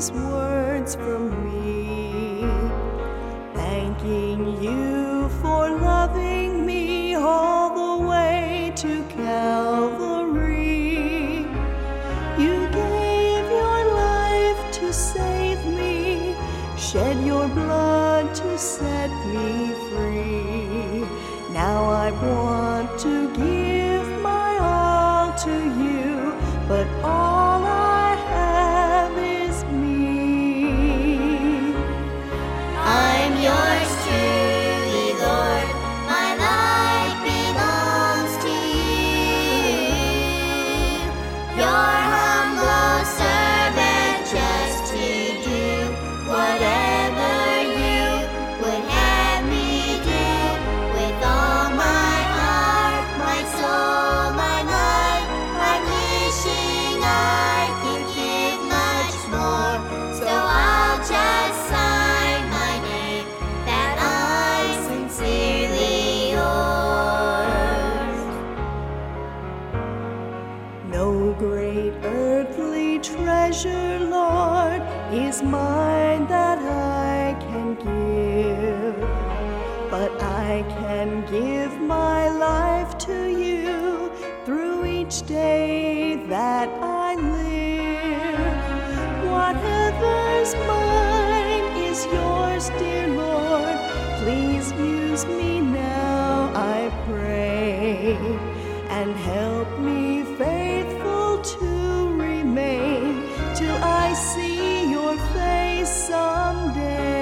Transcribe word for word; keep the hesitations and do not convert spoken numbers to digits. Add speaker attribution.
Speaker 1: these words from me, thanking you for loving me all the way to Calvary. You gave your life to save me, shed your blood to set me free. Now I want to give my all to you, but all I have is me.
Speaker 2: I'm yours truly, Lord, my life belongs to you. Your humble servant, just to do whatever you would have me do. With all my heart, my soul, my life, I'm wishing I could give much more. So I'll just sign my name that I'm sincerely yours.
Speaker 1: No great earthly treasure, Lord, is mine that I can give, but I can give my life to you through each day that I live. Whatever's mine is yours, dear Lord. Please use me now, I pray, and help me faithful to remain till I see your face someday.